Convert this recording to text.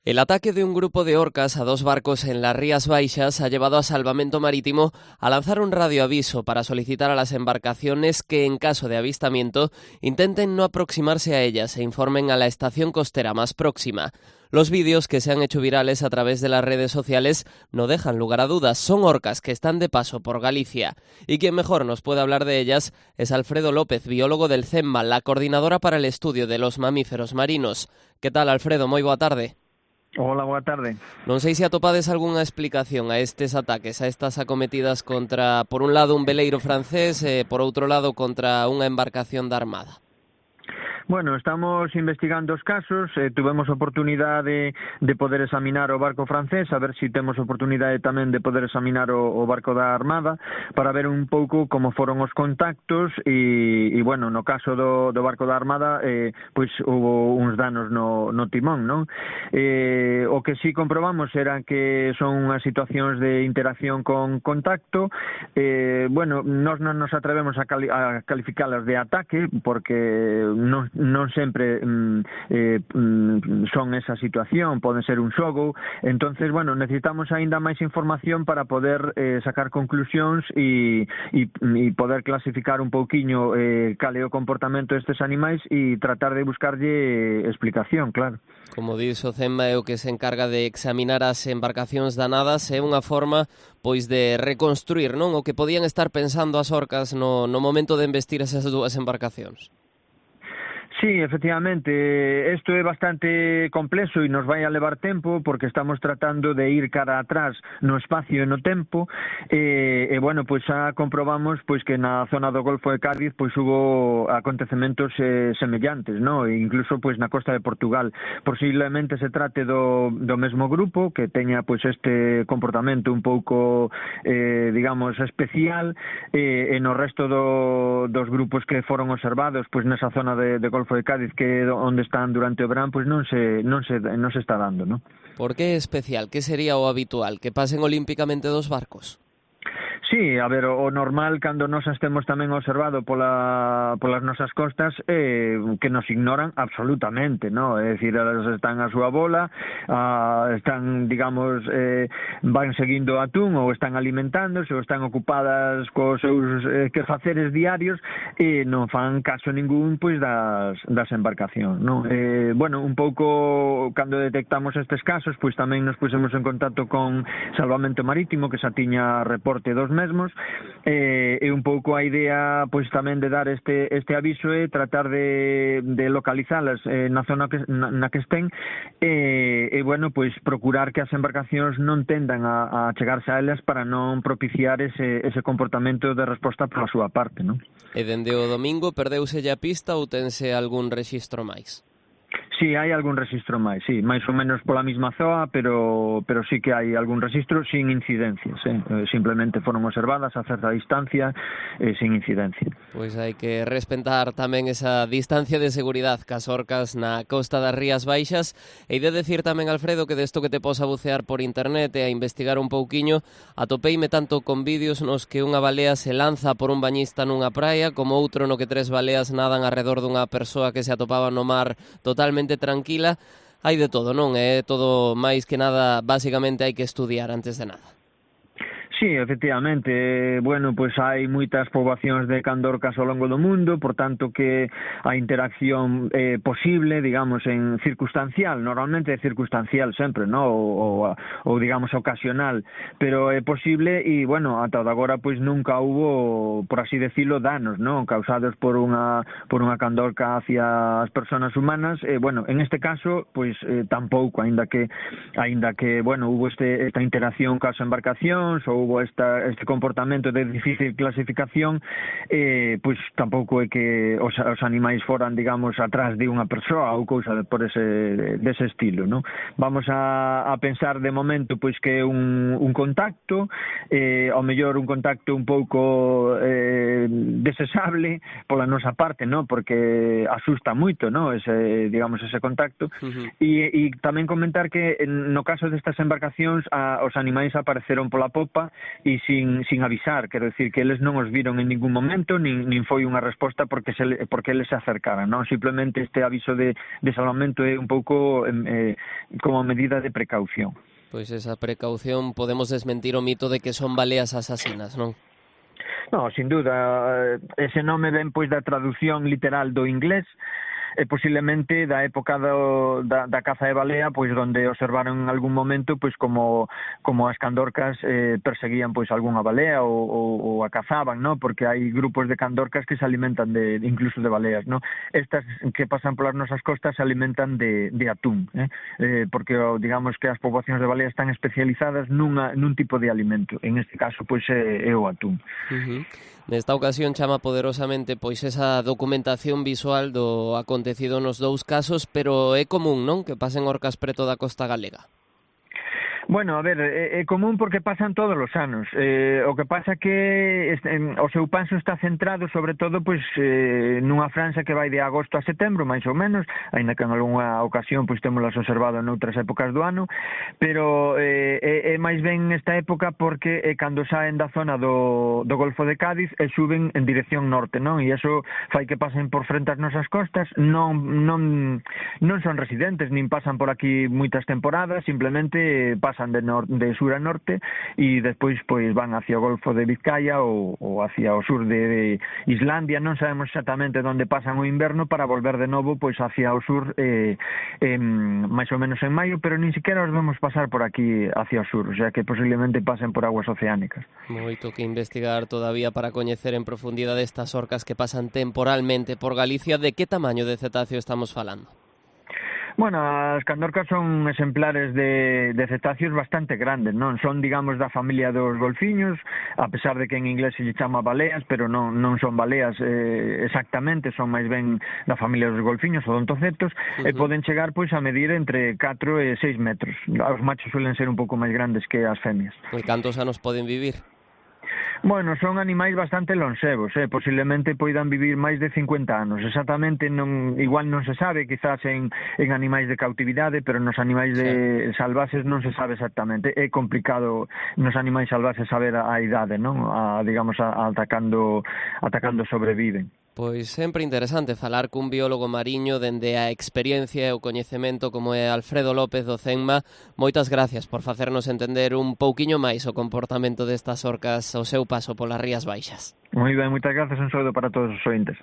El ataque de un grupo de orcas a dos barcos en las Rías Baixas ha llevado a Salvamento Marítimo a lanzar un radioaviso para solicitar a las embarcaciones que, en caso de avistamiento, intenten no aproximarse a ellas e informen a la estación costera más próxima. Los vídeos que se han hecho virales a través de las redes sociales no dejan lugar a dudas. Son orcas que están de paso por Galicia. Y quien mejor nos puede hablar de ellas es Alfredo López, biólogo del CEMMA, la coordinadora para el estudio de los mamíferos marinos. ¿Qué tal, Alfredo? Moi boa tarde. Hola, boa tarde. Non sei se atopades algunha explicación a estes ataques, a estas acometidas contra, por un lado, un veleiro francés e, por outro lado, contra unha embarcación da Armada. Bueno, estamos investigando os casos, tuvemos oportunidade de poder examinar o barco francés, a ver se temos oportunidade tamén de poder examinar o barco da Armada, para ver un pouco como foron os contactos e bueno, no caso do barco da Armada, pois hubo uns danos no timón, non? O que sí comprobamos era que son unhas situacións de interacción con contacto, bueno, nós non nos atrevemos a calificalas de ataque, porque non sempre son esa situación, poden ser un xogo. Entonces, bueno, necesitamos aínda máis información para poder sacar conclusións e poder clasificar un pouquiño cal é o comportamento destes animais e tratar de buscarlle explicación, claro. Como diz o CEMMA, é o que se encarga de examinar as embarcacións danadas, é unha forma pois de reconstruir, non, o que podían estar pensando as orcas no momento de embestir esas dúas embarcacións. Sí, efectivamente, isto é bastante complexo e nos vai a levar tempo porque estamos tratando de ir cara atrás no espacio e no tempo e bueno, pois xa comprobamos pois que na zona do Golfo de Cádiz pois hubo acontecementos semellantes, no? E incluso pois na costa de Portugal. Posiblemente se trate do mesmo grupo que teña pois este comportamento un pouco digamos especial e no resto dos grupos que foron observados pois nesa zona de Golfo de Cádiz, que é onde están durante o verán, pois non se está dando, non? Por que é especial? Que sería o habitual? Que pasen olímpicamente dos barcos? Sí, a ver, o normal cando nos estemos tamén observado polas nosas costas que nos ignoran absolutamente, ¿no? É dicir, elas están a súa bola, están, digamos, van seguindo o atún ou están alimentándose ou están ocupadas cos seus quefaceres diarios e non fan caso ningún pois das embarcacións, ¿no? Bueno, un pouco cando detectamos estes casos, pois tamén nos pusemos en contacto con Salvamento Marítimo, que xa tiña reporte dos mesmos, e un pouco a idea pois tamén de dar este aviso e tratar de localizalas na zona na que estén e bueno, pois procurar que as embarcacións non tendan a chegarse a elas para non propiciar ese comportamento de resposta pola súa parte, non? E dende o domingo perdeuse a pista ou tense algún rexistro máis? Sí, hai algún rexistro máis, sí, máis ou menos pola mesma zoa, pero sí que hai algún rexistro sin incidencias, simplemente foron observadas a certa distancia sin incidencia. Pois hai que respetar tamén esa distancia de seguridade cas orcas na costa das Rías Baixas e de decir tamén, Alfredo, que desto que te posa bucear por internet e a investigar un pouquiño, atopeime tanto con vídeos nos que unha balea se lanza por un bañista nunha praia como outro no que 3 baleas nadan arredor dunha persoa que se atopaba no mar totalmente tranquila. Hai de todo, non? É todo máis que nada, basicamente hai que estudiar antes de nada. Sí, efectivamente, bueno, pois hai moitas poboacións de candorcas ao longo do mundo, por tanto que a interacción posible, digamos, en circunstancial, normalmente é circunstancial sempre, ¿no? ou digamos ocasional, pero é posible e, bueno, ata agora pois nunca hubo, por así decirlo, danos, ¿no? Causados por unha candorca hacia as persoas humanas, bueno, en este caso, pois tampouco, aínda que, bueno, hubo esta interacción cas embarcacións ou este comportamento de difícil clasificación, pois tampouco é que os animais foran, digamos, atrás de unha persoa ou cousa por dese estilo, non? Vamos a pensar de momento pois que é un contacto, ao mellor un contacto un pouco desexable pola nosa parte, non? Porque asusta moito, non? Ese contacto. E tamén comentar que no caso destas embarcacións os animais apareceron pola popa e sin avisar, quero dicir que eles non os viron en ningún momento, nin foi unha resposta porque eles se acercaran, non? Simplemente este aviso de salvamento é un pouco como medida de precaución. Pois esa precaución, podemos desmentir o mito de que son baleas asasinas, non? No, sin duda, ese nome ven pois da traducción literal do inglés, e posiblemente da época da caza de balea, pois donde observaron en algún momento pois como as candorcas perseguían pois algunha balea ou a cazaban, ¿no? Porque hai grupos de candorcas que se alimentan incluso de baleas, ¿no? Estas que pasan polas nosas costas se alimentan de atún, porque digamos que as poboacións de baleas están especializadas nun tipo de alimento. En este caso pois é o atún. Nesta ocasión chama poderosamente pois esa documentación visual do acontecido nos dous casos, pero é común, non, que pasen orcas preto da costa galega? Bueno, a ver, é común porque pasan todos os anos. O que pasa que o seu paso está centrado sobre todo pois nunha franxa que vai de agosto a setembro, máis ou menos, aínda que en algunha ocasión pois témolas observado noutras épocas do ano, pero é máis ben nesta época porque é cando saen da zona do Golfo de Cádiz e suben en dirección norte, non? E iso fai que pasen por frente ás nosas costas, non son residentes, nin pasan por aquí moitas temporadas, simplemente pasan de sur a norte e despois pois van hacia o Golfo de Vizcaya ou hacia o sur de Islandia. Non sabemos exactamente onde pasan o inverno para volver de novo pois hacia o sur máis ou menos en maio, pero nin siquiera os vemos pasar por aquí hacia o sur, o sea que posiblemente pasen por aguas oceánicas. Moito que investigar todavía para coñecer en profundidade estas orcas que pasan temporalmente por Galicia. De que tamaño de cetáceo estamos falando? Bueno, as candorcas son exemplares de cetáceos bastante grandes, non? Son, digamos, da familia dos golfiños, a pesar de que en inglés se lle chama baleas, pero non son baleas exactamente, son máis ben da familia dos golfiños, odontocetos, e poden chegar pois a medir entre 4 e 6 metros. Os machos suelen ser un pouco máis grandes que as femias. E cantos anos poden vivir? Bueno, son animais bastante lonsevos, posiblemente poidan vivir máis de 50 anos. Exactamente, igual non se sabe, quizás en animais de cautividade, pero nos animais salvaxes non se sabe exactamente. É complicado nos animais salvaxes saber a idade, non? Digamos, atacando sobreviven. Pois sempre interesante falar cun biólogo mariño dende a experiencia e o coñecemento como é Alfredo López do CENMA. Moitas gracias por facernos entender un pouquiño máis o comportamento destas orcas ao seu paso polas Rías Baixas. Moi ben, moitas gracias, un saúdo para todos os ointes.